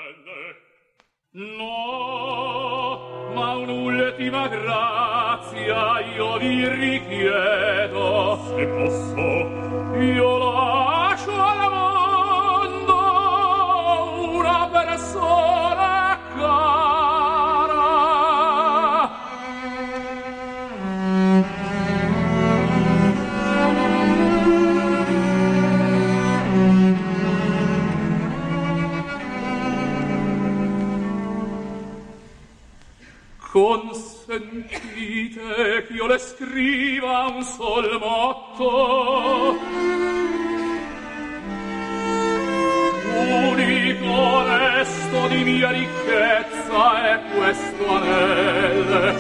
No, ma un'ultima grazia io vi richiedo. Se posso, io lascio al mondo una persona cara. Consentite che io le scriva un sol motto, unico resto di mia ricchezza è questo anel.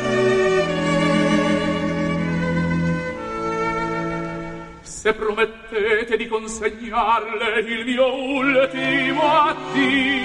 Se promettete di consegnarle il mio ultimo addio,